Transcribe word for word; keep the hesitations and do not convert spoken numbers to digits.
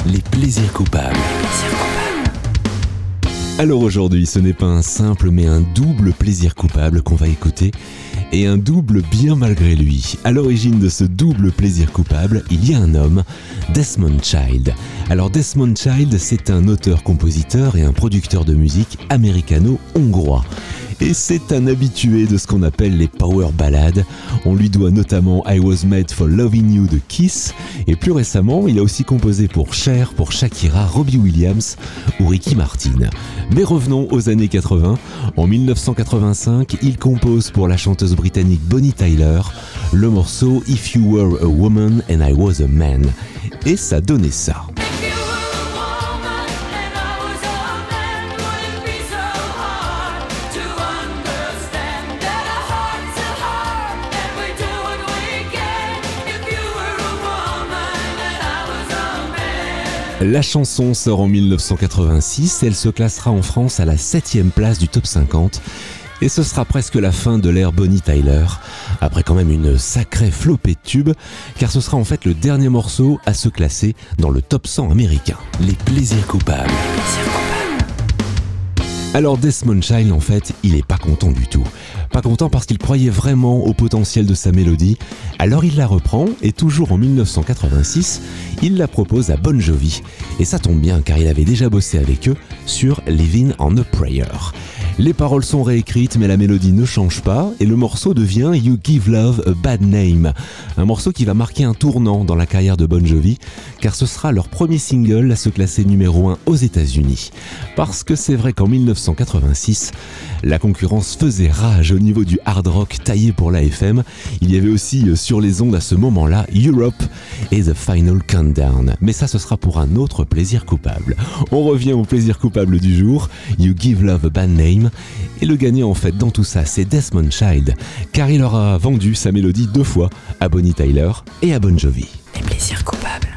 Les plaisirs coupables. Alors aujourd'hui, ce n'est pas un simple mais un double plaisir coupable qu'on va écouter, et un double bien malgré lui. À l'origine de ce double plaisir coupable, il y a un homme, Desmond Child. Alors Desmond Child, c'est un auteur-compositeur et un producteur de musique américano-hongrois. Et c'est un habitué de ce qu'on appelle les power ballades. On lui doit notamment I Was Made for Loving You de Kiss. Et plus récemment, il a aussi composé pour Cher, pour Shakira, Robbie Williams ou Ricky Martin. Mais revenons aux années quatre-vingts. En dix-neuf cent quatre-vingt-cinq, il compose pour la chanteuse britannique Bonnie Tyler le morceau If You Were a Woman and I Was a Man. Et ça donnait ça. La chanson sort en dix-neuf cent quatre-vingt-six, elle se classera en France à la septième place du top cinquante. Et ce sera presque la fin de l'ère Bonnie Tyler, après quand même une sacrée flopée de tubes, car ce sera en fait le dernier morceau à se classer dans le top cent américain. Les plaisirs coupables. Alors Desmond Child, en fait, il est pas content du tout. Pas content parce qu'il croyait vraiment au potentiel de sa mélodie. Alors il la reprend et toujours en dix-neuf cent quatre-vingt-six, il la propose à Bon Jovi. Et ça tombe bien car il avait déjà bossé avec eux sur Living on a Prayer. Les paroles sont réécrites mais la mélodie ne change pas et le morceau devient You Give Love a Bad Name. Un morceau qui va marquer un tournant dans la carrière de Bon Jovi car ce sera leur premier single à se classer numéro un aux États-Unis. Parce que c'est vrai qu'en dix-neuf cent quatre-vingt-six, la concurrence faisait rage au niveau du hard rock taillé pour la F M. Il y avait aussi sur les ondes à ce moment-là Europe et The Final Countdown. Mais ça, ce sera pour un autre plaisir coupable. On revient au plaisir coupable du jour, You Give Love a Bad Name. Et le gagnant en fait dans tout ça, c'est Desmond Child, car il aura vendu sa mélodie deux fois à Bonnie Tyler et à Bon Jovi. Les plaisirs coupables.